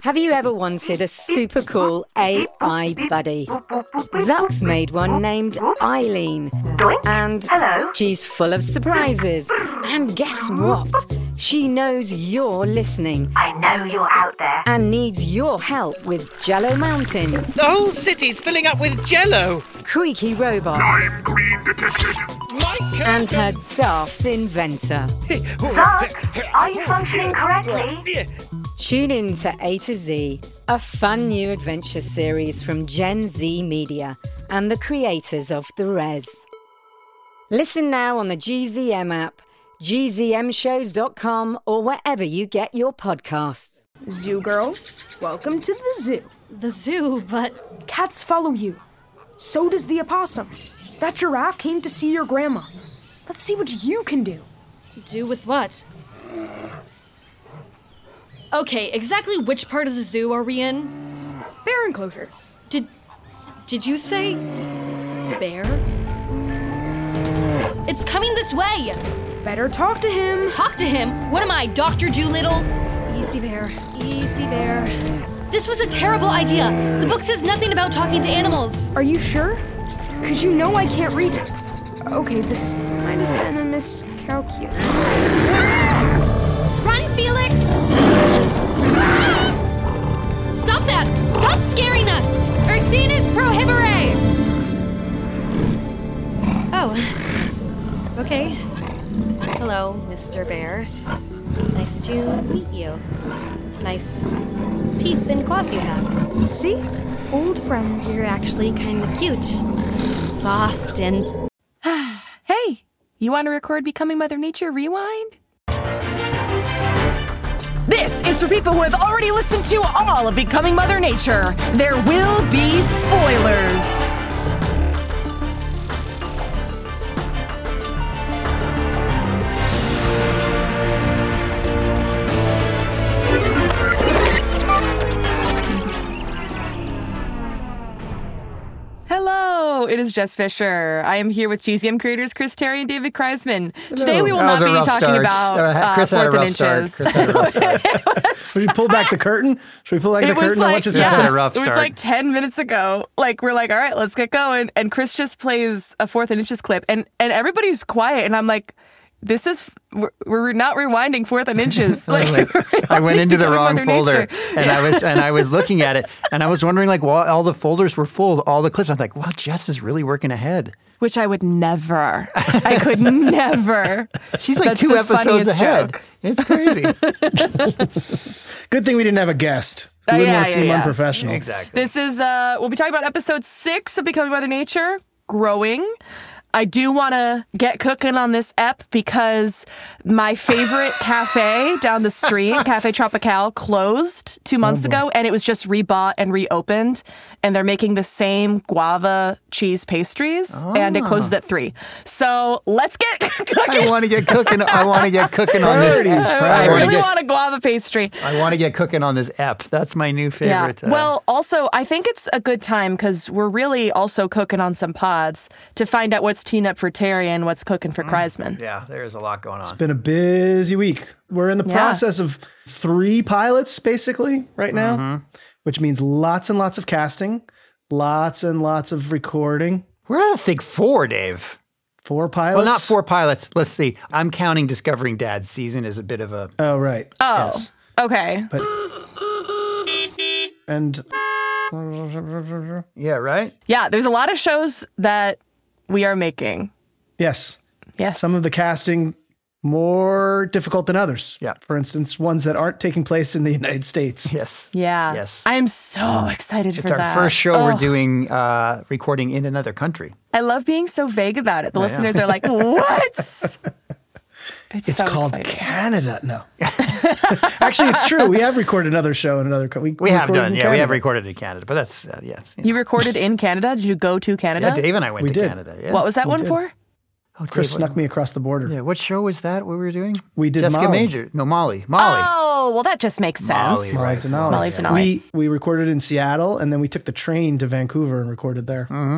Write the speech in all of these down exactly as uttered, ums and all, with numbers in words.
Have you ever wanted a super cool A I buddy? Zuck's made one named Eileen. And Hello. she's full of surprises. And guess what? She knows you're listening I know you're out there. and needs your help with Jello Mountains, The whole city's filling up with jello. creaky robots, I'm green detected. and her daft inventor. Zucks, are you functioning correctly? Tune in to A to Z, a fun new adventure series from Gen Z Media and the creators of The Res. Listen now on the G Z M app, G Z M shows dot com, or wherever you get your podcasts. Zoo girl, welcome to the zoo. The zoo, but Cats follow you. So does the opossum. That giraffe came to see your grandma. Let's see what you can do. do with what? Okay, exactly which part of the zoo are we in? Bear enclosure. Did did you say bear? It's coming this way! Better talk to him. Talk to him? What am I, Doctor Doolittle? Easy bear, easy bear. This was a terrible idea. The book says nothing about talking to animals. Are you sure? Because you know I can't read it. Okay, this might have been a miscalculation. Run, Felix! Stop that! Stop scaring us! Ursinus prohibere! Oh. Okay. Hello, Mister Bear. Nice to meet you. Nice teeth and claws you have. See? Old friends. You're actually kind of cute. Soft and... Hey, you want to record Becoming Mother Nature Rewind? This is for people who have already listened to all of Becoming Mother Nature. There will be spoilers. Hello, it is Jess Fisher. I am here with G Z M creators Chris Terry and David Kreisman. Today we will That not was a be rough talking start. about Uh, uh, Chris had a fourth and rough start. inches. Chris had a rough start. Should we pull back the curtain? Should we pull back It the was curtain on what like, just Chris happened? had a rough it was start. like ten minutes ago. Like, we're like, all right, let's get going. And Chris just plays a fourth and inches clip. And, and everybody's quiet. And I'm like, this is, we're, we're not rewinding fourth and inches. Like, Like, I went into the Becoming wrong Mother folder, Nature. and Yeah. I was and I was looking at it, and I was wondering like, well, all the folders were full, all the clips. I'm like, wow, Jess is really working ahead. Which I would never. I could never. She's like That's two the episodes funniest ahead. joke. It's crazy. Good thing we didn't have a guest. We Oh, wouldn't yeah, want to yeah, seem yeah. unprofessional. Exactly. This is, uh, we'll be talking about episode six of Becoming Mother Nature, Growing. I do want to get cooking on this ep because my favorite cafe down the street, Cafe Tropical, closed two months ago, and it was just rebought and reopened. And they're making the same guava cheese pastries, and it closes at three. So let's get cooking. I want to get cooking. I want to get cooking on this. Priorities, I I really wanna get- want a guava pastry. I want to get cooking on this ep. That's my new favorite. Yeah. uh, Well, also, I think it's a good time because we're really also cooking on some pods to find out what's teeing up for Terry and what's cooking for Kreisman. yeah, there's a lot going on. It's been a busy week. We're in the Yeah. process of three pilots, basically, right now, Mm-hmm. which means lots and lots of casting, lots and lots of recording. We're at I think four, Dave. Four pilots. Well, not four pilots. Let's see. I'm counting Discovering Dad's season as a bit of a. Oh, right. Oh, Yes. okay. But and Yeah, right? Yeah, there's a lot of shows that we are making. yes, Yes. some of the casting more difficult than others. Yeah. For instance, ones that aren't taking place in the United States. Yes. yeah. Yes. I am so excited It's for our that. first show Oh, we're doing uh, recording in another country. I love being so vague about it. The I know. listeners are like, what? It's, It's so called exciting. Canada. No. Actually, it's true. We have recorded another show in another country. We have done, in yeah, we have Canada. recorded in Canada, but that's, uh, yes. you know. You recorded in Canada? Did you go to Canada? Yeah, Dave and I went We to did. Canada. Yeah. What was that one did. for? Oh, Chris Dave, snuck what, me across the border. Yeah, what show was that we were doing? We did Jessica Molly. Major. No, Molly. Molly. Oh, well, that just makes sense. Molly, Molly right. Denali. Molly Denali. We we recorded in Seattle, and then we took the train to Vancouver and recorded there. Mm-hmm.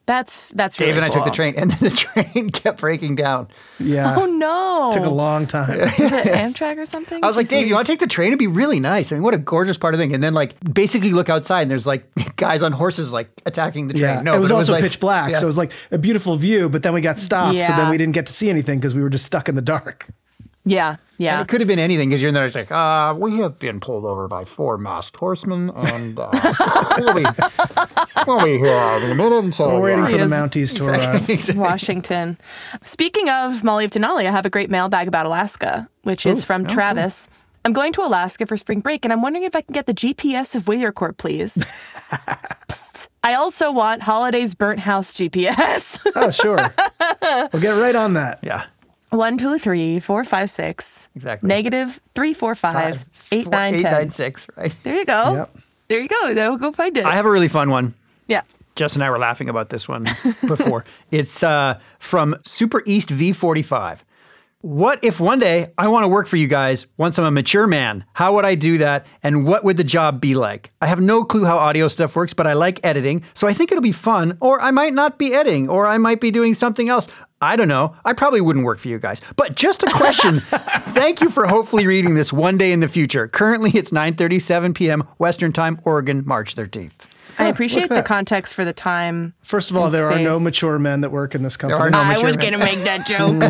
That's that's Dave really and I cool. took the train, and then the train kept breaking down. Yeah. Oh no! Took a long time. Was it Amtrak or something? I was like, Jeez Dave, you Louise. want to take the train? It'd be really nice. I mean, what a gorgeous part of the thing. And then, like, basically look outside, and there's, like, guys on horses, like, attacking the train. Yeah, No, it was but also like- pitch black, yeah. so it was like a beautiful view, but then we got stopped, so Yeah. then we didn't get to see anything because we were just stuck in the dark. Yeah, And yeah. it could have been anything because you're in there. It's like, uh, we have been pulled over by four masked horsemen, and uh, we'll be we'll be here in a minute until We're waiting uh, for the Yes. Mounties to arrive. Exactly. Washington. Speaking of Molly of Denali, I have a great mailbag about Alaska, which is from Travis. I'm going to Alaska for spring break, and I'm wondering if I can get the G P S of Whittier Court, please. Psst. I also want Holiday's Burnt House G P S. Oh, sure. We'll get right on that. Yeah, One, two, three, four, five, six. Exactly. Negative three, four, five, eight, Four, nine, eight, ten. nine, six, right? There you go. Yep. There you go. Now go find it. I have a really fun one. yeah. Jess and I were laughing about this one before. It's uh, from Super East V forty-five. What if one day I want to work for you guys once I'm a mature man? How would I do that? And what would the job be like? I have no clue how audio stuff works, but I like editing, so I think it'll be fun. Or I might not be editing, or I might be doing something else. I don't know. I probably wouldn't work for you guys. But just a question. Thank you for hopefully reading this one day in the future. Currently, it's nine thirty-seven p.m. Western Time, Oregon, March thirteenth. I appreciate at the that. context for the time. First of all, in there are no space. mature men that work in this company. are no I mature was men. going to make that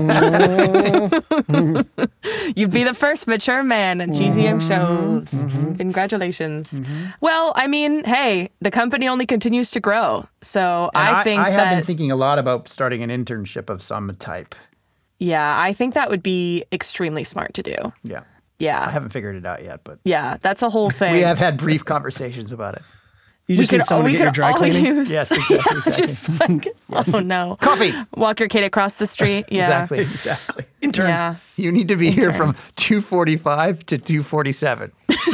joke. You'd be the first mature man at G Z M shows. Congratulations. Well, I mean, hey, the company only continues to grow. So And I think I have that, been thinking a lot about starting an internship of some type. yeah, I think that would be extremely smart to do. Yeah. I Yeah. haven't figured it out yet, but Yeah, that's a whole thing. we have had brief conversations about it. You just we need could, someone we to get your could dry all cleaning. use Yes, exactly. exactly. just like, oh no. Coffee. Walk your kid across the street. Yeah. Exactly. Exactly. Intern. Yeah. You need to be here Intern. from two forty-five to two forty-seven.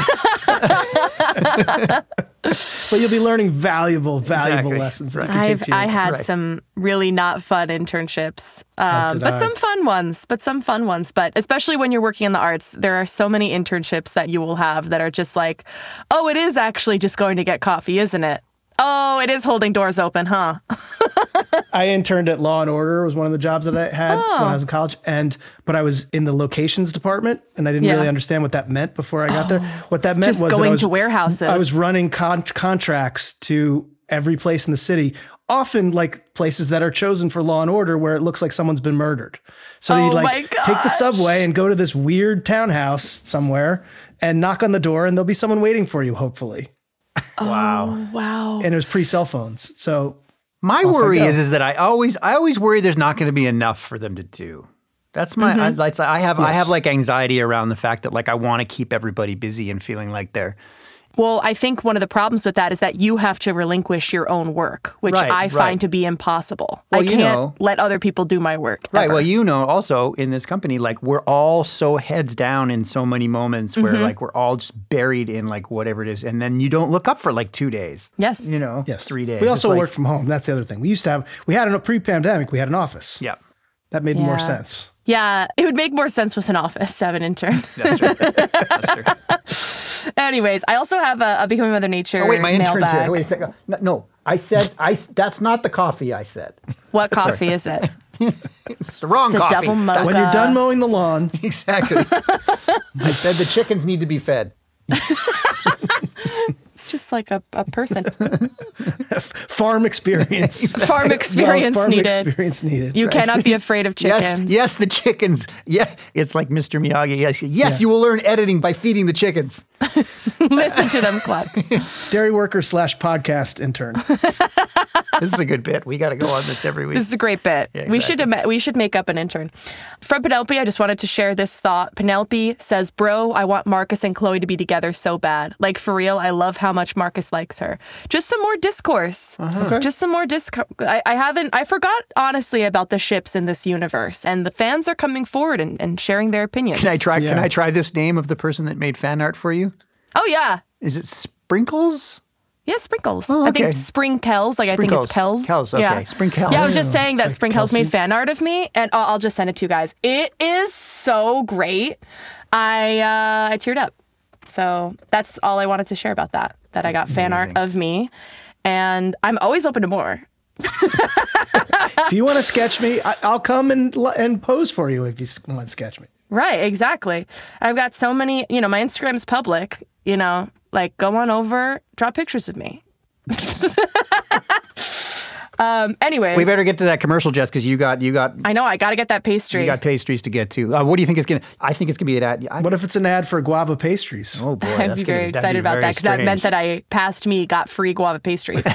But you'll be learning valuable, valuable Exactly. lessons that you Right. can take I've to your I had Right. some really not fun internships, As um, did but I. some fun ones. But some fun ones. But especially when you're working in the arts, there are so many internships that you will have that are just like, oh, it is actually just going to get coffee, isn't it? Oh, it is holding doors open, huh? I interned at Law and Order was one of the jobs that I had when I was in college, and but I was in the locations department, and I didn't Yeah. really understand what that meant before I got there. What that meant Just was that I going was, to warehouses. I was running con- contracts to every place in the city, often like places that are chosen for Law and Order, where it looks like someone's been murdered. So Oh you'd like my take the gosh. subway and go to this weird townhouse somewhere and knock on the door, and there'll be someone waiting for you, hopefully. Wow. Wow. And it was pre cell phones, so. My Off I worry go. is is that I always I always worry there's not going to be enough for them to do. That's my I, like I have I Yes. have like anxiety around the fact that like I want to keep everybody busy and feeling like they're Well, I think one of the problems with that is that you have to relinquish your own work, which Right, I find right. to be impossible. Well, I you can't know- let other people do my work. right. ever. Well, you know, also in this company, like we're all so heads down in so many moments where like we're all just buried in like whatever it is, and then you don't look up for like two days. Yes. You know, Yes. three days. We It's also like- work from home. That's the other thing. We used to have, we had a pre-pandemic, we had an office. Yeah, That made more Yeah. sense. Yeah, it would make more sense with an office to have an intern. that's true. That's true. Anyways, I also have a, a Becoming Mother Nature Oh wait, my intern's mailbag. here. Wait a second. No, no, I said I. That's not the coffee. I said What coffee is it? it's the wrong It's a coffee. double mocha. When you're done mowing the lawn, Exactly. I said the chickens need to be fed. It's just like a, a person. farm experience. Farm experience farm needed. experience needed. You cannot be afraid of chickens. Yes, yes, the chickens. Yeah, it's like Mister Miyagi. Yes, yes, you will learn editing by feeding the chickens. Listen to them cluck. Dairy worker slash podcast intern. This is a good bit. We got to go on this every week. This is a great bit. Yeah, We should exactly. ama- we should make up an intern. From Penelope, I just wanted to share this thought. Penelope says, "Bro, I want Marcus and Chloe to be together so bad. Like for real, I love how much Marcus likes her. Just some more discourse. Okay. Just some more discourse. I, I haven't. I forgot honestly about the ships in this universe, and the fans are coming forward and, and sharing their opinions. Can I try? Can Yeah. I try this name of the person that made fan art for you? Oh yeah, Is it Sprinkles? yeah. Sprinkles. Oh, I okay. think Spring Kells. Like I think it's Kells. Kells, okay. Yeah. Spring Kells. Yeah, I was just saying that Like Spring Kells Kelsey? made fan art of me, and I'll, I'll just send it to you guys. It is so great. I uh, I teared up. So that's all I wanted to share about that. That I got fan art amazing. of me, and I'm always open to more. If you want to sketch me, I, I'll come and and pose for you if you want to sketch me. Right, exactly. I've got so many, you know, my Instagram's public, you know, like go on over, draw pictures of me. um, anyways. We better get to that commercial, Jess, because you got, you got, I know, I got to get that pastry. you got pastries to get to. Uh, what do you think it's going to, I think it's going to be an ad. I, What if it's an ad for guava pastries? oh boy. I'd that's be gonna- very that'd excited be about very that because that meant strange. that I passed me, got free guava pastries.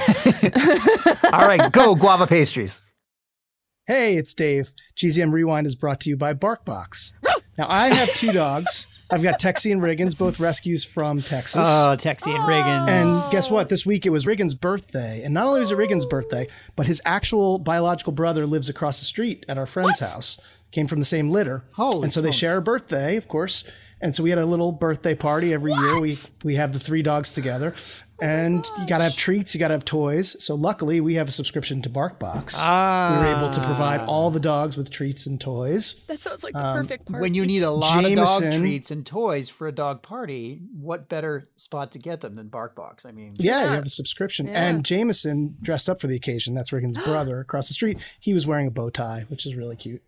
All right, go guava pastries. Hey, it's Dave. G Z M Rewind is brought to you by BarkBox. Now, I have two dogs. I've got Texie and Riggins, both rescues from Texas. Oh, Texie and Riggins. And guess what? This week it was Riggins' birthday. And not only was it Riggins' birthday, but his actual biological brother lives across the street at our friend's house. Came from the same litter. Holy and so they smokes. share a birthday, of course. And so we had a little birthday party every year. We we have the three dogs together. And you got to have treats, you got to have toys. So luckily, we have a subscription to BarkBox. Ah. We were able to provide all the dogs with treats and toys. That sounds like the perfect part. When you need a lot of Jameson. dog treats and toys for a dog party, what better spot to get them than BarkBox? I mean, Yeah, you have a subscription. And Jameson dressed up for the occasion. That's Riggins' brother across the street. He was wearing a bow tie, which is really cute.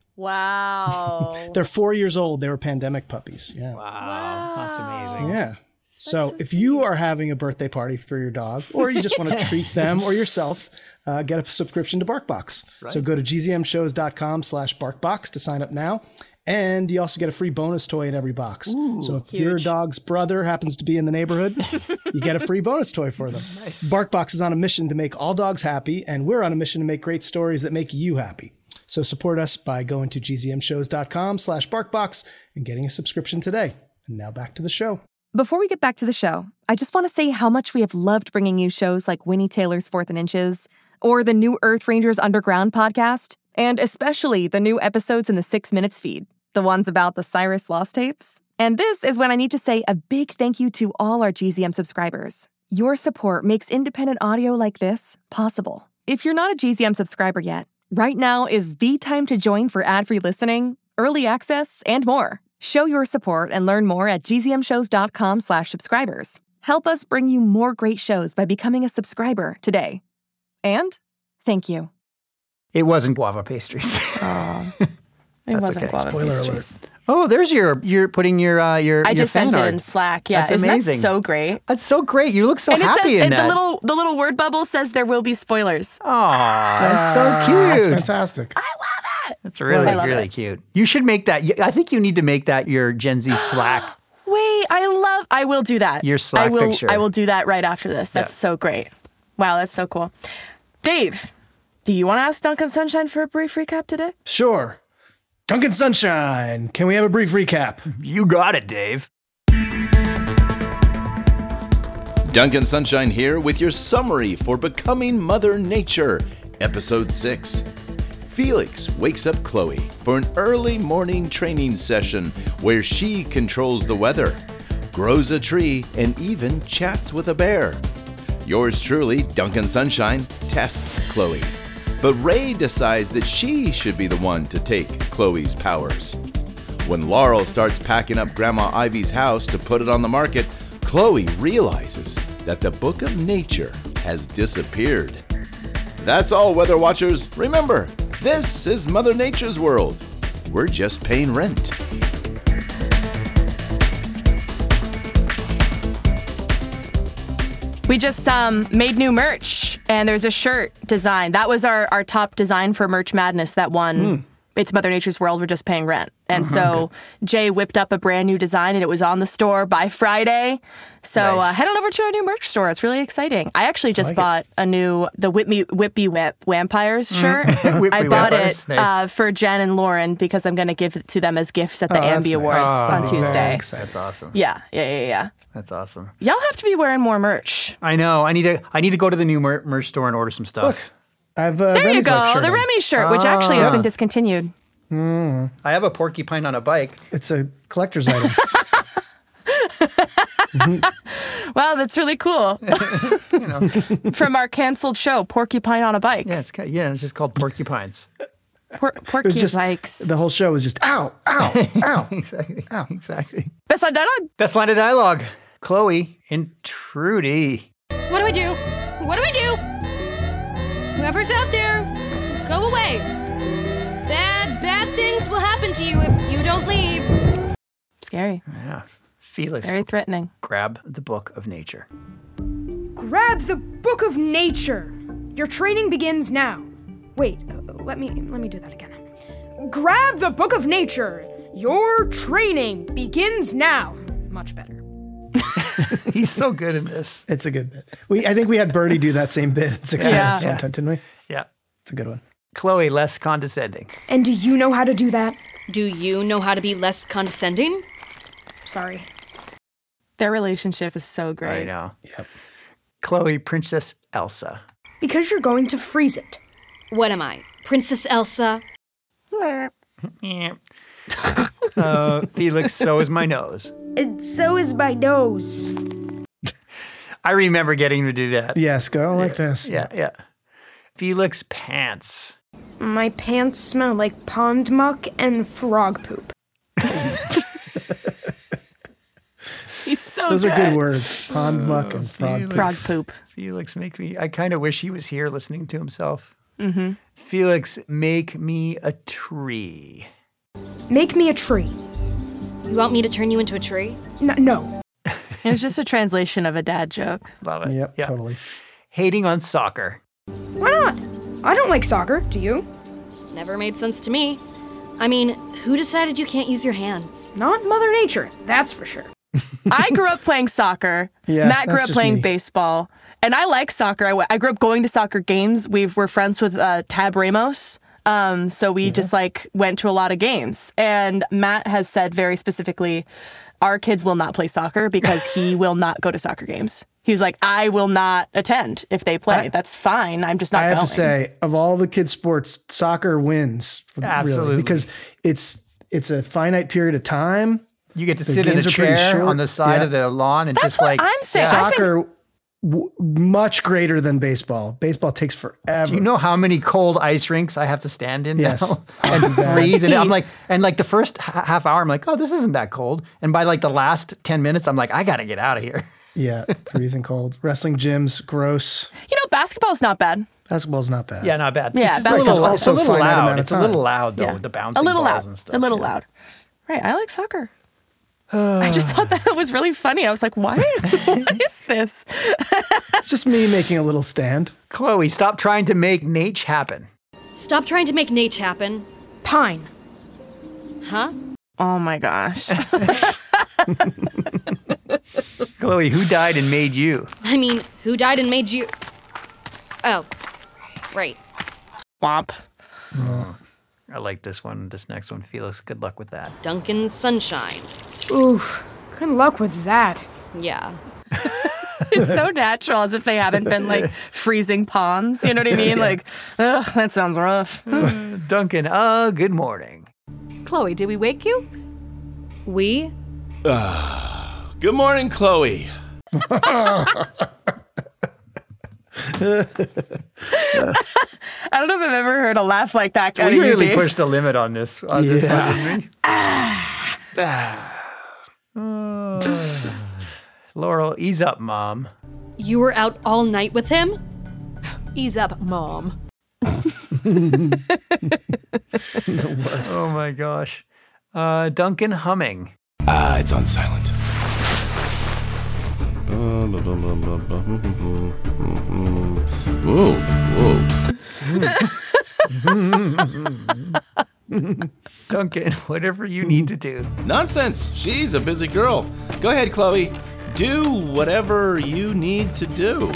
Wow. They're four years old. They were pandemic puppies. Yeah. wow, that's amazing. Yeah. So, if you are having a birthday party for your dog, or you just want to treat them or yourself, uh, get a subscription to BarkBox. So go to gzmshows.com slash BarkBox to sign up now. And you also get a free bonus toy in every box. So if your dog's brother happens to be in the neighborhood, you get a free bonus toy for them. BarkBox is on a mission to make all dogs happy, and we're on a mission to make great stories that make you happy. So support us by going to gzmshows.com slash BarkBox and getting a subscription today. And now back to the show. Before we get back to the show, I just want to say how much we have loved bringing you shows like Winnie Taylor's Fourth and Inches, or the new Earth Rangers Underground podcast, and especially the new episodes in the Six Minutes feed, the ones about the Cyrus Lost tapes. And this is when I need to say a big thank you to all our G Z M subscribers. Your support makes independent audio like this possible. If you're not a G Z M subscriber yet, right now is the time to join for ad-free listening, early access, and more. Show your support and learn more at gzmshows.com slash subscribers. Help us bring you more great shows by becoming a subscriber today. And thank you. It wasn't guava pastries. Oh, it That's wasn't okay. guava Spoiler pastries. Oh, there's your, you're putting your, uh, your, I your just fan sent it art. in Slack. Yeah, That's isn't amazing. that so great? That's so great. You look so and it happy says, in and that. the little the little word bubble says there will be spoilers. Aw, that's so That's cute. fantastic. That's really, I love really it. cute. You should make that, I think you need to make that your Gen Z Slack. Wait, I love. I will do that. Your Slack I will. picture. I will do that right after this. That's Yeah. so great. Wow, that's so cool. Dave, do you want to ask Duncan Sunshine for a brief recap today? Sure. Duncan Sunshine, can we have a brief recap? You got it, Dave. Duncan Sunshine here with your summary for Becoming Mother Nature, Episode six. Felix wakes up Chloe for an early morning training session where she controls the weather, grows a tree, and even chats with a bear. Yours truly, Duncan Sunshine, tests Chloe. But Ray decides that she should be the one to take Chloe's powers. When Laurel starts packing up Grandma Ivy's house to put it on the market, Chloe realizes that the Book of Nature has disappeared. That's all, Weather Watchers. Remember, this is Mother Nature's world. We're just paying rent. We just um, made new merch, and there's a shirt design. That was our, our top design for Merch Madness that won. Mm. It's Mother Nature's World, we're just paying rent. And so Jay whipped up a brand new design, and it was on the store by Friday. So uh, Nice. head on over to our new merch store. It's really exciting. I actually just like it. bought a new, the Whippy, Whippy Wimp Vampires shirt. Whippy I bought Vampires. it Nice. uh, for Jen and Lauren because I'm going to give it to them as gifts at the Oh, that's Ambi nice. Awards Oh, on Tuesday. very exciting. That's awesome. Yeah, yeah, yeah, yeah. That's awesome. Y'all have to be wearing more merch. I know. I need to. I need to go to the new mer- merch store and order some stuff. Look, I've uh, There you Remy's Life go, shirt the on. Remy shirt, which actually has Yeah. been discontinued. I have a porcupine on a bike. It's a collector's item. Wow, that's really cool. From our canceled show, Porcupine on a Bike. Yeah, it's ca- yeah. It's just called porcupines. Por- It Porky was just Bikes. the whole show was just ow, ow, ow. exactly. Ow. Exactly. Best on dialogue. Best line of dialogue. Chloe and Trudy. What do I do? What do I do? Whoever's out there, go away. Bad, bad things will happen to you if you don't leave. Scary. Yeah. Felix. Very threatening. Grab the Book of Nature. Grab the Book of Nature. Your training begins now. Wait, uh, let me let me do that again. Grab the Book of Nature. Your training begins now. Much better. He's so good in this. It's a good bit. We I think we had Birdie do that same bit in six Yeah. minutes Yeah. one time, didn't we? Yeah. It's a good one. Chloe, less condescending. And do you know how to do that? Do you know how to be less condescending? Sorry. Their relationship is so I great. know. Yep. Chloe, Princess Elsa. Because you're going to freeze it. What am I, Princess Elsa? Yeah. uh, Felix, so is my nose. And so is my nose. I remember getting to do that. Yes, go like this. Yeah, yeah. Felix, pants. My pants smell like pond muck and frog poop. He's so Those good. are good words. Pond muck and frog Felix. poop. Frog poop. Felix, make me, I kind of wish he was here listening to himself. Mm-hmm. Felix, make me a tree. Make me a tree. You want me to turn you into a tree? N- no. It was just a translation of a dad joke. Love it. Yep, Yeah. totally. Hating on soccer. Why not? I don't like soccer. Do you? Never made sense to me. I mean, who decided you can't use your hands? Not Mother Nature, that's for sure. I grew up playing soccer. Yeah, Matt grew that's up just playing me. baseball. And I like soccer. I, w- I grew up going to soccer games. We were friends with uh, Tab Ramos. Um, so we just like went to a lot of games. And Matt has said very specifically, our kids will not play soccer because he will not go to soccer games. He was like, I will not attend if they play. I- That's fine. I'm just not I have going. to say, of all the kids' sports, soccer wins. Absolutely. Really, because it's it's a finite period of time. You get to The sit in a games are pretty chair short. on the side Yeah. of the lawn and That's just what like I'm saying. I think- Soccer, w- much greater than baseball. Baseball takes forever. Do you know how many cold ice rinks I have to stand in Yes. now and freeze? And I'm like, and like the first h- half hour, I'm like, oh, this isn't that cold. And by like the last ten minutes, I'm like, I gotta get out of here. Yeah, freezing cold. Wrestling gyms, gross. You know, basketball's not bad. Basketball's not bad. Yeah, not bad. Yeah, Just a basketball's little, fine. it's a little Also finite amount loud. of It's a little time. loud though, Yeah. with the bouncing A little balls loud. and stuff. A little yeah. loud. Right. I like soccer. I just thought that was really funny. I was like, why? What is this? It's just me making a little stand. Chloe, stop trying to make Nate happen. Stop trying to make Nate happen. Pine. Huh? Oh my gosh. Chloe, who died and made you? I mean, who died and made you... Oh, right. Womp. I like this one. This next one, Felix. Good luck with that. Duncan Sunshine. Oof. Good luck with that. Yeah. It's so natural, as if they haven't been like freezing ponds. You know what I mean? Like, ugh, that sounds rough. Duncan, uh, good morning. Chloe, did we wake you? We? Good morning, Chloe. I don't know if I've ever heard a laugh like that. out We of you, really Dave. pushed the limit on this, on this Yeah. one, didn't we? Ah. Laurel, ease up, Mom. You were out all night with him? Ease up, Mom. Oh my gosh. Uh, Duncan humming. Ah, it's on silent. Whoa, whoa. Duncan, whatever you need to do. Nonsense. She's a busy girl. Go ahead, Chloe. Do whatever you need to do.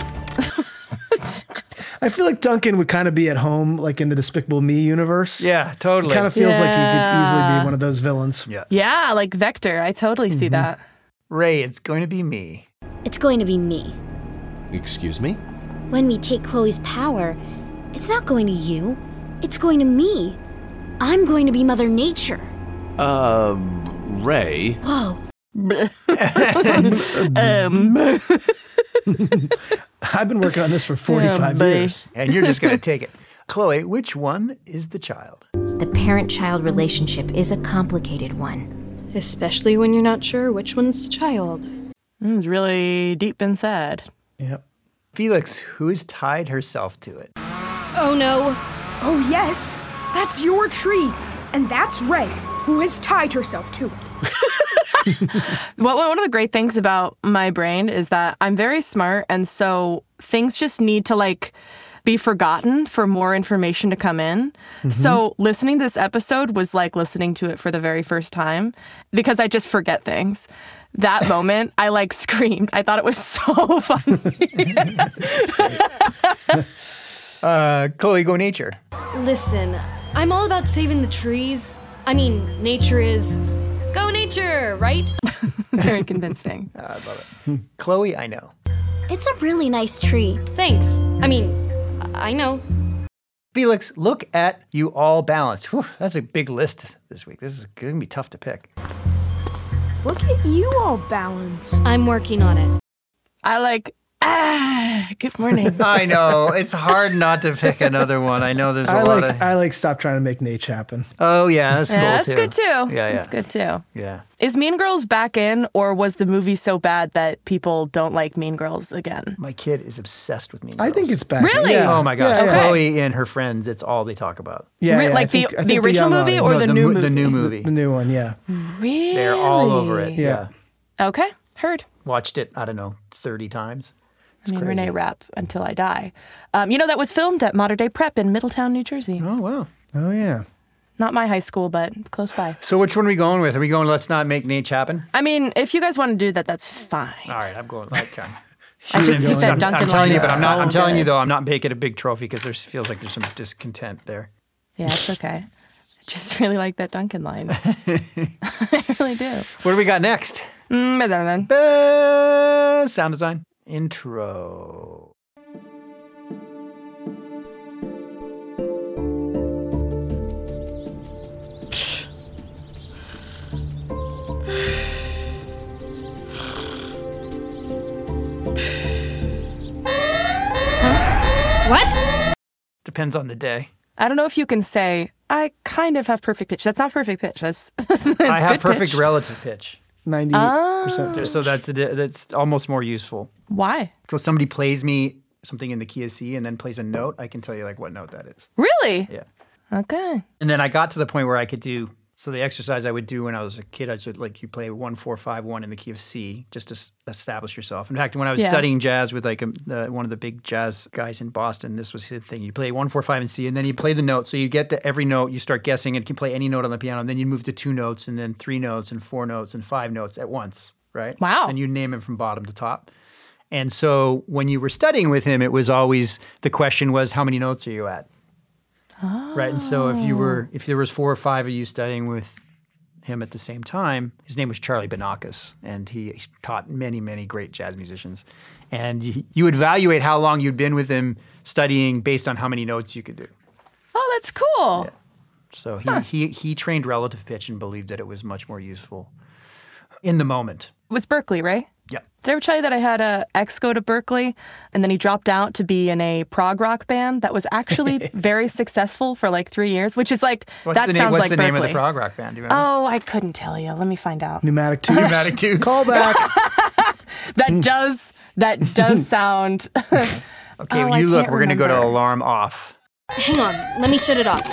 I feel like Duncan would kind of be at home, like in the Despicable Me universe. Yeah, totally. Kind of feels like he could Yeah. easily be one of those villains. Yeah. Yeah, like Vector. I totally see that. Ray, it's going to be me. It's going to be me. Excuse me? When we take Chloe's power, it's not going to you. It's going to me. I'm going to be Mother Nature. Uh, Ray. Whoa. um. I've been working on this for forty-five boy. years. And you're just going to take it. Chloe, which one is the child? The parent-child relationship is a complicated one. Especially when you're not sure which one's the child. Mm, it's really deep and sad. Yep. Felix, who's tied herself to it? Oh no. Oh yes, that's your tree. And that's Ray, who has tied herself to it. Well, one of the great things about my brain is that I'm very smart, and so things just need to like be forgotten for more information to come in. Mm-hmm. So listening to this episode was like listening to it for the very first time because I just forget things. That moment, I like screamed. I thought it was so funny. uh, Chloe, go nature. Listen, I'm all about saving the trees. I mean, nature is go nature, right? Very convincing. Uh, I love it. Chloe, I know. It's a really nice tree. Thanks. I mean, I know. Felix, look at you all balanced. Whew, that's a big list this week. This is going to be tough to pick. Look at you all balanced. I'm working on it. I like, ah, good morning. I know. It's hard not to pick another one. I know there's a I lot like, of... I like stop trying to make Nate happen. Oh, yeah, that's cool, yeah, that's too. good, too. Yeah, yeah. That's good, too. Yeah. Is Mean Girls back in, or was the movie so bad that people don't like Mean Girls again? My kid is obsessed with Mean Girls. I think it's back. Really? Yeah. Oh, my gosh. Yeah, yeah. Chloe and her friends, it's all they talk about. Yeah, yeah, like I think- the, I the think original young movie audience- or No, the, the new mo- movie? the new movie. The new one, yeah. Really? They're all over it. Yeah. Yeah. Okay, heard. Watched it, I don't know, thirty times. I mean, crazy. Renee Rapp, Until I Die. Um, you know, that was filmed at Modern Day Prep in Middletown, New Jersey. Oh, wow. Oh, yeah. Not my high school, but close by. So which one are we going with? Are we going Let's Not Make Nate happen? I mean, if you guys want to do that, that's fine. All right, I'm going. Okay. I just think that I'm, Duncan I'm telling line you, is but I'm not. so I'm telling you good. though, I'm not making a big trophy because there feels like there's some discontent there. Yeah, it's okay. I just really like that Duncan line. I really do. What do we got next? Mm, then. Uh, sound design intro. What? Depends on the day. I don't know if you can say, I kind of have perfect pitch. That's not perfect pitch. That's, that's I have good perfect pitch. relative pitch. ninety-eight percent. Oh. So that's that's almost more useful. Why? So if somebody plays me something in the key of C and then plays a note, I can tell you like what note that is. Really? Yeah. Okay. And then I got to the point where I could do, so the exercise I would do when I was a kid, I would like, you play one, four, five, one in the key of C just to s- establish yourself. In fact, when I was Yeah. studying jazz with like a, uh, one of the big jazz guys in Boston, this was his thing. You play one, four, five in C, and then you play the note. So you get to every note, you start guessing and you can play any note on the piano. And then you move to two notes and then three notes and four notes and five notes at once, right? Wow. And you name it from bottom to top. And so when you were studying with him, it was always, the question was, how many notes are you at? Oh. Right. And so if you were, if there was four or five of you studying with him at the same time, his name was Charlie Banakis, and he taught many, many great jazz musicians. And you, you would evaluate how long you'd been with him studying based on how many notes you could do. Oh, that's cool. Yeah. So he, huh. he, he trained relative pitch and believed that it was much more useful in the moment. It was Berkeley, right? Yeah. Did I ever tell you that I had a ex go to Berkeley and then he dropped out to be in a prog rock band that was actually very successful for like three years, which is like, What's that the name, sounds what's like the Berkeley. name of the prog rock band? Do you remember? Oh, I couldn't tell you. Let me find out. Pneumatic tubes. Pneumatic tubes. Call back. That does, that does sound. Okay, oh, when I you look, can't we're going to go to remember. alarm off. Hang on, let me shut it off.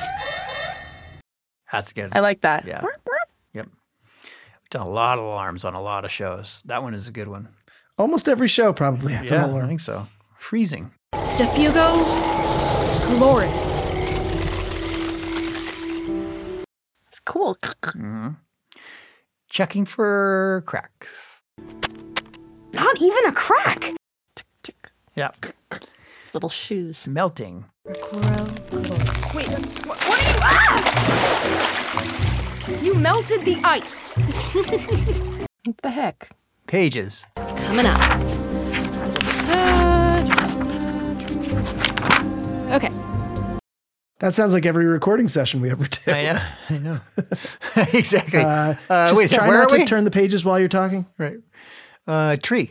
That's good. I like that. Yeah. Yep. We've done a lot of alarms on a lot of shows. That one is a good one. Almost every show probably has Yeah, an alarm. I think so. Freezing. Defugo Caloris. It's cool. Mm-hmm. Checking for cracks. Not even a crack. Yeah. His little shoes. Melting. Wait, what, what are you? Ah! You melted the ice. What the heck? Pages. Coming up. Okay. That sounds like every recording session we ever do. I know. I know. Exactly. Uh, Uh, just wait, try where not are to we? turn the pages while you're talking. Right. Uh, tree.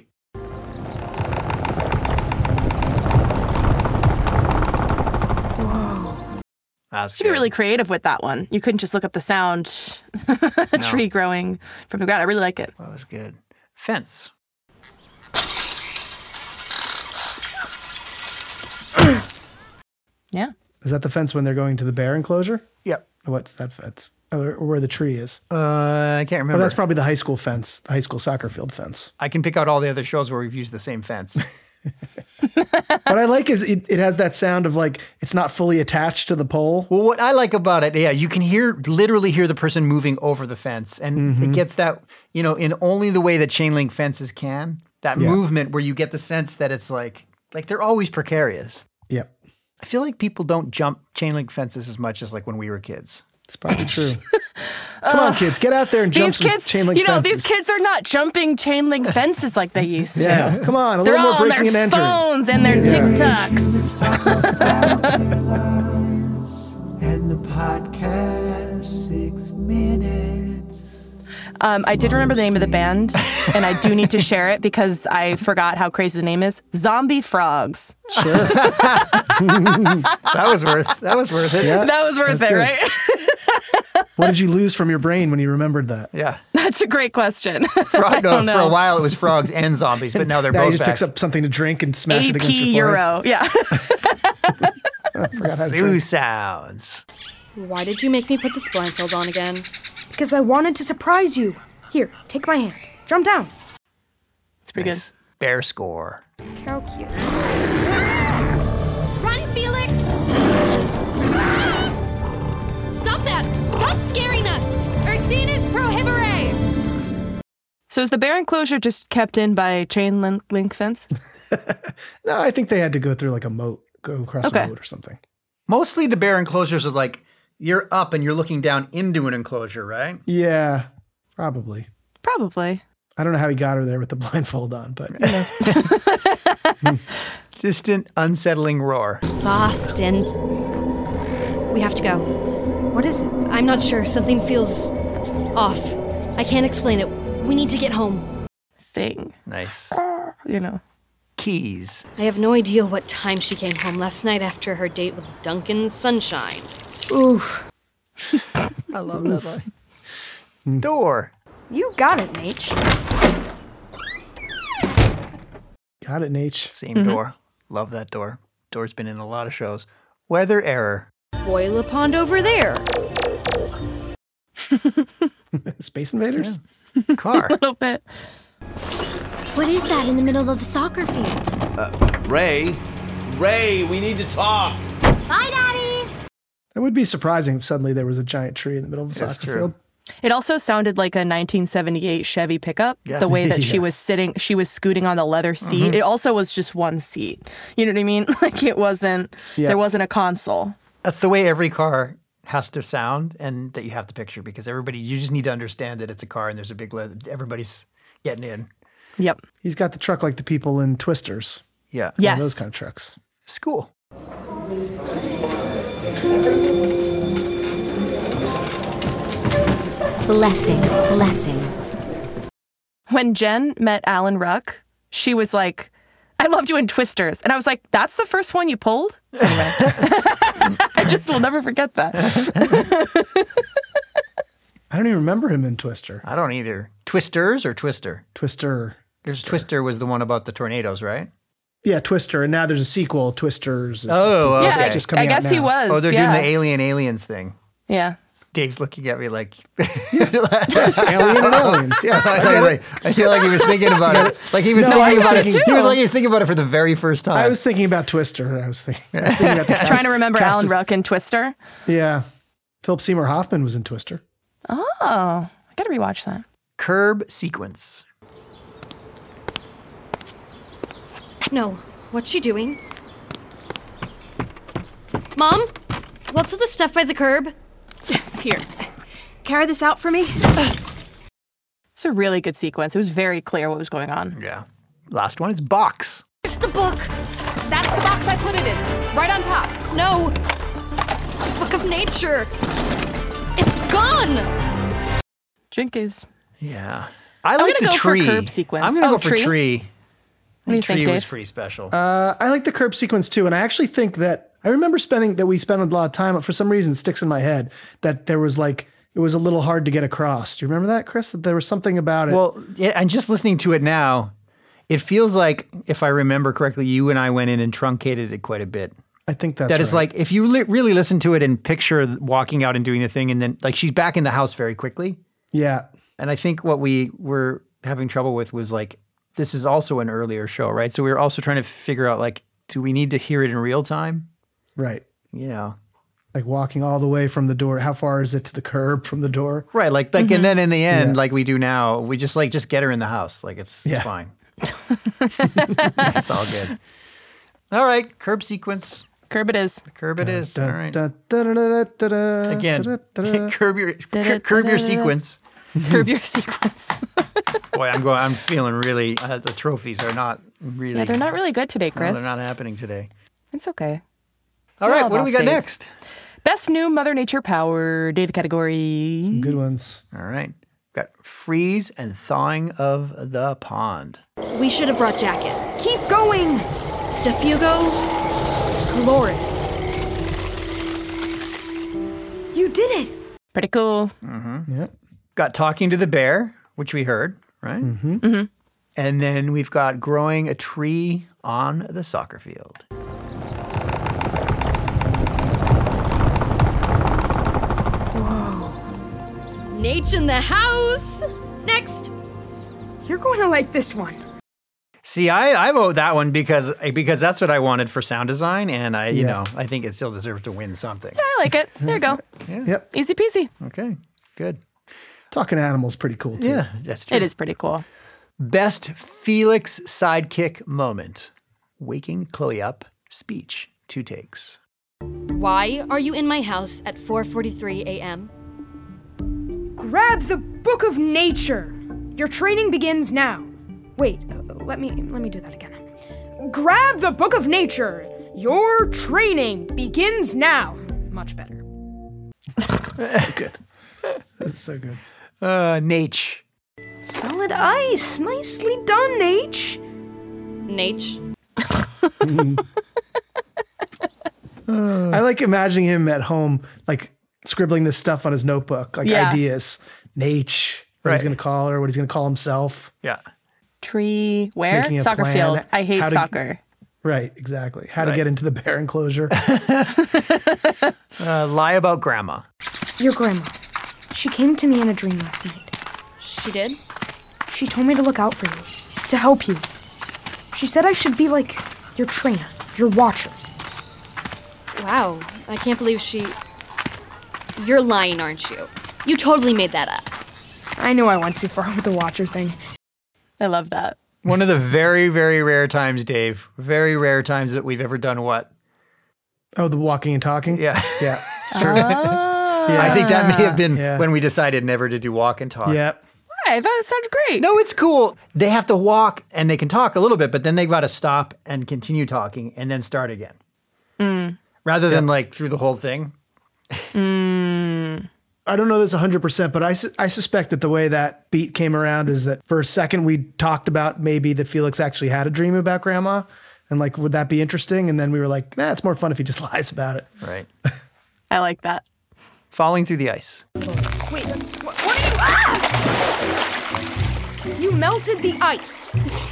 That's You could be good. really creative with that one. You couldn't just look up the sound, a tree growing from the ground. I really like it. That was good. Fence. Yeah. Is that the fence when they're going to the bear enclosure? Yep. What's that fence? Oh, or where the tree is? Uh, I can't remember. Oh, that's probably the high school fence, the high school soccer field fence. I can pick out all the other shows where we've used the same fence. What I like is it, it has that sound of like it's not fully attached to the pole. Well, what I like about it, yeah, you can hear, literally hear the person moving over the fence. And Mm-hmm. it gets that, you know, in only the way that chain link fences can, that Yeah. movement where you get the sense that it's like, like they're always precarious. Yep. I feel like people don't jump chain link fences as much as like when we were kids. It's probably true. Come on, kids, get out there and jump These some kids, chain link you know, fences. these kids are not jumping chain link fences like they used to. Yeah, come on, a They're little all more on breaking their and entering. phones and their Yeah. TikToks. And the podcast, six minutes. Um, I did remember the name of the band, and I do need to share it because I forgot how crazy the name is. Zombie Frogs. Sure. That was worth, that was worth it. Yeah, That was worth that's it, good. right? What did you lose from your brain when you remembered that? Yeah. That's a great question. Frog, I no, don't for know. a while it was frogs and zombies, but now they're Now he both just back. picks up something to drink and smash it A against P your Euro. forehead. Yeah. I forgot how to Sue drink. sounds. Why did you make me put this blindfold on again? Because I wanted to surprise you. Here, take my hand. Jump down. It's pretty Nice. Bear score. How cute. Run, Felix! Stop that! Stop scaring us! Ursinus prohibere! So is the bear enclosure just kept in by chain link, link fence? No, I think they had to go through like a moat, go across Okay. a moat or something. Mostly the bear enclosures are like, you're up and you're looking down into an enclosure, right? Yeah, probably. Probably. I don't know how he got her there with the blindfold on, but you know. Distant, unsettling roar. Soft and... We have to go. What is it? I'm not sure. Something feels off. I can't explain it. We need to get home. Thing. Nice. You know. Keys. I have no idea what time she came home last night after her date with Duncan Sunshine. Oof. I love that line. Door. You got it, Nate. Got it, Nate. Same door. Love that door. Door's been in a lot of shows. Weather error. Boil a pond over there. Space Invaders? Car. A little bit. What is that in the middle of the soccer field? Uh, Ray? Ray, we need to talk. Bye, Daddy! That would be surprising if suddenly there was a giant tree in the middle of a That's soccer true. field. It also sounded like a nineteen seventy-eight Chevy pickup. Yeah. The way that she was Yes. sitting, she was scooting on the leather seat. It also was just one seat. You know what I mean? Like it wasn't, Yeah. there wasn't a console. That's the way every car has to sound and that you have to picture because everybody, you just need to understand that it's a car and there's a big leather. Everybody's getting in. Yep. He's got the truck like the people in Twisters. Yeah. One Yes. of those kind of trucks. School. Blessings, blessings. When Jen met Alan Ruck, she was like, I loved you in Twisters. And I was like, that's the first one you pulled? Anyway. I just will never forget that. I don't even remember him in Twister. I don't either. Twisters or Twister? Twister. There's Twister was the one about the tornadoes, right? Yeah, Twister. And now there's a sequel. Twisters. Is the Oh, sequel. okay. Yeah, I, Just I coming out guess he now. was. Oh, they're yeah. doing the alien aliens thing. Yeah. Dave's looking at me like, Alien and Aliens. Yes. I, I, feel get it. like, I feel like he was thinking about it. Like he was No, I thinking was about it. thinking He was too. like he was thinking about it for the very first time. I was thinking about Twister. I was thinking, I was thinking about the cast, Trying to remember cast Alan of- Ruck in Twister. Yeah. Philip Seymour Hoffman was in Twister. Oh, I gotta rewatch that. Curb sequence. No. What's she doing? Mom? What's the stuff by the curb? Here. Carry this out for me. It's a really good sequence. It was very clear what was going on. Yeah. Last one is box. Where's the book? That's the box I put it in. Right on top. No. Book of Nature. It's gone. Jinkies. Yeah. I I'm like gonna the go for tree. curb sequence. I'm gonna Oh, go for tree? tree. What do you tree think, was Dave? pretty special. Uh, I like the curb sequence too. And I actually think that I remember spending that we spent a lot of time, for some reason it sticks in my head, that there was like, it was a little hard to get across. Do you remember that, Chris? That there was something about it. Well, yeah, and just listening to it now, it feels like, if I remember correctly, you and I went in and truncated it quite a bit. I think that's That is right. like, if you li- really listen to it and picture walking out and doing the thing, and then like she's back in the house very quickly. Yeah. And I think what we were having trouble with was like, this is also an earlier show, right? So we were also trying to figure out like, do we need to hear it in real time? Right. Yeah. Like walking all the way from the door. How far is it to the curb from the door? Right. Like, like, and then in the end, Yeah. like we do now, we just like, just get her in the house. Like it's, Yeah. it's fine. It's all good. All right. Curb sequence. Curb it is. Curb it is. Dun, All right. dun, dun, dun, dun, dun, dun, Again, dun, dun, dun. curb your, cur- curb your sequence. Curb your sequence. Boy, I'm going, I'm feeling really, uh, the trophies are not really. Yeah, they're not really good today, No, Chris. they're not happening today. It's okay. All We'll right. have What do we got off days. next? Best new Mother Nature power, David category. Some good ones. All right. Got freeze and thawing of the pond. We should have brought jackets. Keep going! Defugo, Caloris. You did it! Pretty cool. Mm-hmm. Yep. Got talking to the bear, which we heard, right? Mm-hmm. Mm-hmm. And then we've got growing a tree on the soccer field. Nate in the house. Next. You're going to like this one. See, I, I vote that one because because that's what I wanted for sound design, and I, you Yeah. know, I think it still deserves to win something. I like it. There you go. Yeah. Yep. Easy peasy. Okay. Good. Talking animals pretty cool too. Yeah, that's true. It is pretty cool. Best Felix sidekick moment. Waking Chloe up. Speech. Two takes. Why are you in my house at four forty-three a.m.? Grab the Book of Nature. Your training begins now. Wait, uh, let me let me do that again. Grab the Book of Nature. Your training begins now. Much better. That's so good. That's so good. Uh, Nate. Solid ice. Nicely done, Nate. Nate. I like imagining him at home, like scribbling this stuff on his notebook, like Yeah. ideas. Nate, what he's Right. going to call her, what he's going to call himself. Yeah. Tree, where? Making a Soccer plan, field. I hate how to- soccer. Right, exactly. How Right. to get into the bear enclosure. Uh, lie about grandma. Your grandma. She came to me in a dream last night. She did? She told me to look out for you, to help you. She said I should be like your trainer, your watcher. Wow, I can't believe she... You're lying, aren't you? You totally made that up. I knew I went too far with the watcher thing. I love that. One of the very, very rare times, Dave, very rare times that we've ever done what? Oh, the walking and talking? Yeah. Yeah. It's true. Yeah. I think that may have been Yeah. when we decided never to do walk and talk. Yep. I thought it sounded great. No, it's cool. They have to walk and they can talk a little bit, but then they've got to stop and continue talking and then start again. Mm. Rather than like through the whole thing. Mm. I don't know this one hundred percent, but I, su- I suspect that the way that beat came around is that for a second we talked about maybe that Felix actually had a dream about grandma. And like, would that be interesting? And then we were like, nah, it's more fun if he just lies about it. Right. I like that. Falling through the ice. Wait, what, what are you? Ah! You melted the ice.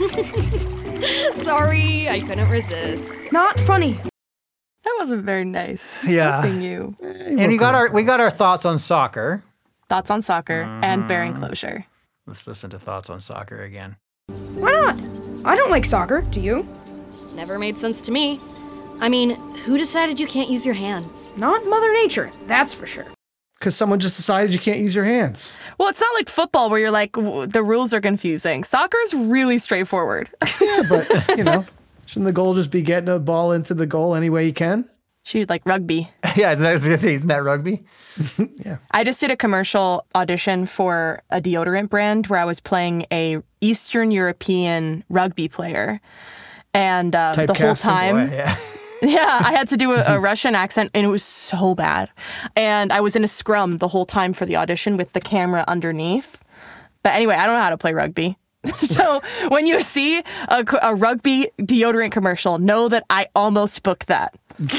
Sorry, I couldn't resist. Not funny. That wasn't very nice. He's Yeah. helping you. And we got our we got our thoughts on soccer. Thoughts on soccer and bear Mm-hmm. enclosure. Let's listen to thoughts on soccer again. Why not? I don't like soccer. Do you? Never made sense to me. I mean, who decided you can't use your hands? Not Mother Nature, that's for sure. Because someone just decided you can't use your hands. Well, it's not like football where you're like, w- the rules are confusing. Soccer is really straightforward. Yeah, but, you know, shouldn't the goal just be getting a ball into the goal any way you can? Shoot, like rugby. Yeah, I was gonna say, isn't that rugby? Yeah. I just did a commercial audition for a deodorant brand where I was playing a Eastern European rugby player. And uh, the whole Typecast him, time... Boy, yeah. Yeah, I had to do a, a Russian accent, and it was so bad. And I was in a scrum the whole time for the audition with the camera underneath. But anyway, I don't know how to play rugby. So when you see a, co- a rugby deodorant commercial, know that I almost booked that.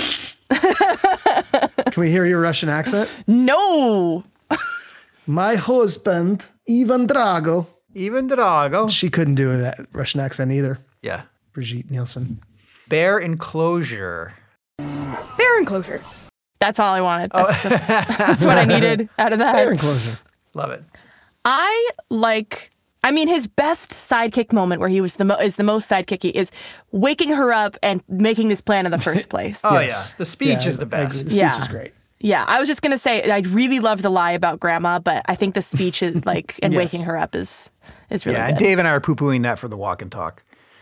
Can we hear your Russian accent? No. My husband, Ivan Drago. Even Drago. She couldn't do a Russian accent either. Yeah. Brigitte Nielsen. Bear enclosure. bear enclosure. That's all I wanted. That's, that's, that's what I needed out of that. Bear enclosure. Love it. I like, I mean, his best sidekick moment where he was the mo- is the most sidekicky is waking her up and making this plan in the first place. Oh, Yes. yeah. The speech Yeah, is the I agree. best. The speech Yeah. is great. Yeah, I was just gonna say I really love the lie about grandma, but I think the speech is like and Yes. waking her up is is really Yeah, good. and Dave and I are poo-pooing that for the walk and talk.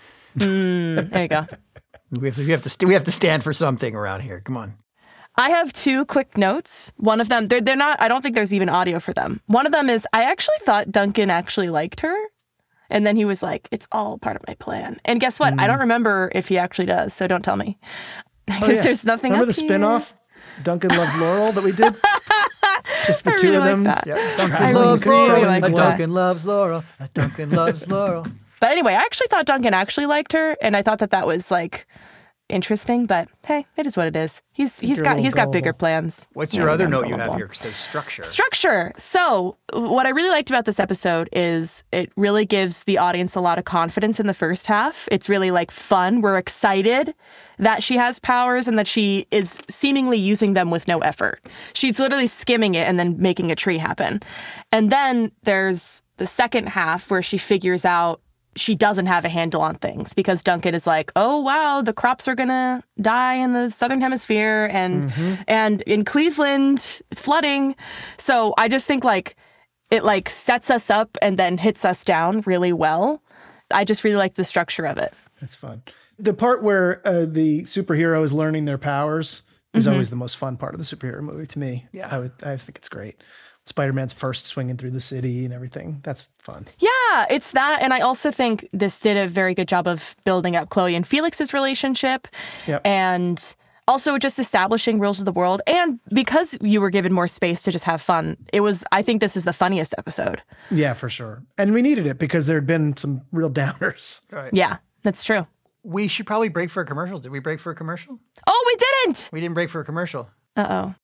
Mm, there you go. We have to, we have to, st- we have to stand for something around here. Come on. I have two quick notes. One of them, they're they're not. I don't think there's even audio for them. One of them is I actually thought Duncan actually liked her, and then he was like, "It's all part of my plan." And guess what? Mm. I don't remember if he actually does. So don't tell me, because Oh, yeah. there's nothing. Remember up the here. spin-off, Duncan Loves Laurel, that we did? Just the I two really of like them. that. Yeah. Duncan I loves really Laurel. like a that. Duncan loves Laurel. A Duncan loves Laurel. But anyway, I actually thought Duncan actually liked her, and I thought that that was like interesting. But hey, it is what it is. He's he's you're a got little he's got gullible. bigger plans. What's Yeah, your other I'm note you have gullible. here? It says structure. Structure. So, what I really liked about this episode is it really gives the audience a lot of confidence in the first half. It's really like fun. We're excited that she has powers and that she is seemingly using them with no effort. She's literally skimming it and then making a tree happen. And then there's the second half where she figures out she doesn't have a handle on things because Duncan is like, oh, wow, the crops are going to die in the southern hemisphere and and in Cleveland, it's flooding. So I just think like it like sets us up and then hits us down really well. I just really like the structure of it. That's fun. The part where uh, the superhero is learning their powers is Mhm. always the most fun part of the superhero movie to me. Yeah. I would, I always think it's great. Spider-Man's first swinging through the city and everything. That's fun. Yeah, it's that. And I also think this did a very good job of building up Chloe and Felix's relationship. Yep. And also just establishing rules of the world. And because you were given more space to just have fun, it was, I think this is the funniest episode. Yeah, for sure. And we needed it because there had been some real downers. Right. Yeah, that's true. We should probably break for a commercial. Did we break for a commercial? Oh, we didn't. We didn't break for a commercial. Uh-oh.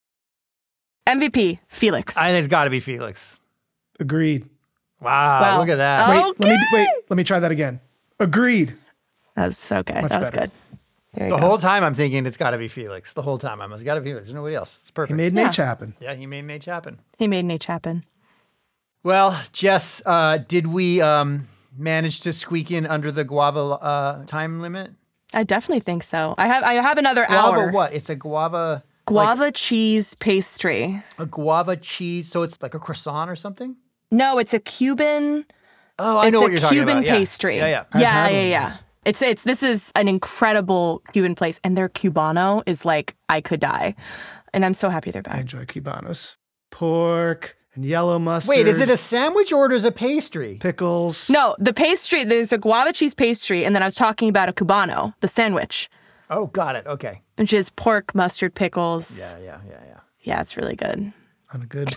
M V P, Felix. I think it's got to be Felix. Agreed. Wow, Wow. look at that. Oh. Wait, let me wait. Let me try that again. Agreed. That was okay. Much that was better. good. There you The go. whole time I'm thinking it's got to be Felix. The whole time I'm, it's got to be Felix. There's nobody else. It's perfect. He made Yeah. Nate happen. Yeah, he made Nate happen. He made Nate happen. Well, Jess, uh, did we um, manage to squeak in under the guava uh, time limit? I definitely think so. I have I have another Guava hour. what? It's a guava... Guava cheese pastry. A guava cheese, so it's like a croissant or something? No, it's a Cuban. Oh, I it's know a what you're talking Cuban about. Yeah. pastry. Yeah, yeah. I've yeah, had yeah, one of yeah. those. It's it's this is an incredible Cuban place, and their Cubano is like I could die, and I'm so happy they're I back. enjoy Cubanos. Pork and yellow mustard. Wait, is it a sandwich or is it a pastry? pickles? No, the pastry. There's a guava cheese pastry, and then I was talking about a Cubano, the sandwich, Oh, got it. Okay. which is pork, mustard, pickles. Yeah, yeah, yeah, yeah. Yeah, it's really good. On a good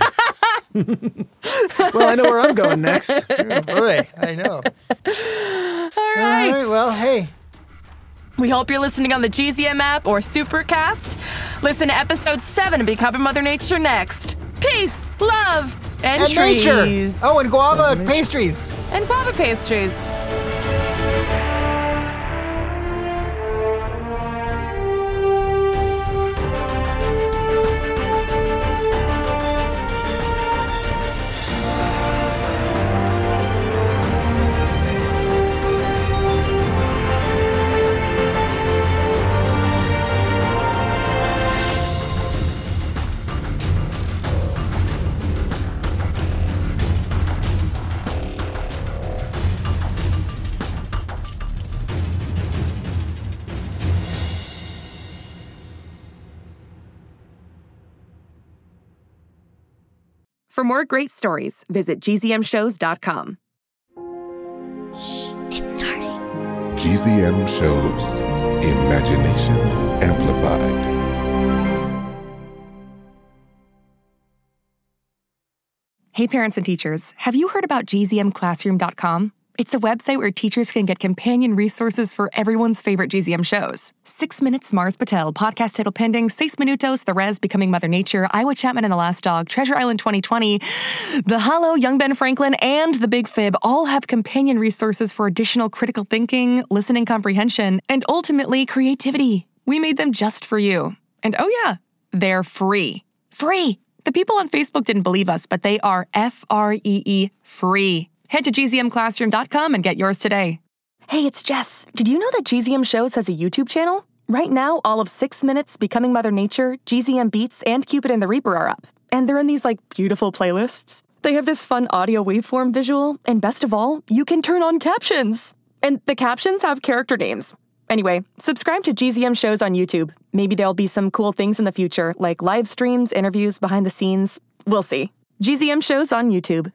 bun. Well, I know where I'm going next. Oh, boy, I know. All right. All right, well, hey. We hope you're listening on the G Z M app or Supercast. Listen to episode seven and become a Mother Nature next. Peace, love, and, And nature. trees. Oh, and guava pastries. And guava pastries. For more great stories, visit G Z M shows dot com. It's starting. G Z M shows Imagination Amplified. Hey, parents and teachers, have you heard about G Z M classroom dot com? It's a website where teachers can get companion resources for everyone's favorite G Z M shows. Six Minutes, Mars Patel, Podcast Title Pending, Seis Minutos, The Res, Becoming Mother Nature, Iowa Chapman and the Last Dog, Treasure Island twenty twenty, The Hollow, Young Ben Franklin, and The Big Fib all have companion resources for additional critical thinking, listening comprehension, and ultimately creativity. We made them just for you. And oh yeah, they're free. Free! The people on Facebook didn't believe us, but they are F R E E free. Head to G Z M classroom dot com and get yours today. Hey, it's Jess. Did you know that G Z M Shows has a YouTube channel? Right now, all of Six Minutes, Becoming Mother Nature, G Z M Beats, and Cupid and the Reaper are up. And they're in these, like, beautiful playlists. They have this fun audio waveform visual, and best of all, you can turn on captions. And the captions have character names. Anyway, subscribe to G Z M Shows on YouTube. Maybe there'll be some cool things in the future, like live streams, interviews, behind the scenes. We'll see. G Z M Shows on YouTube.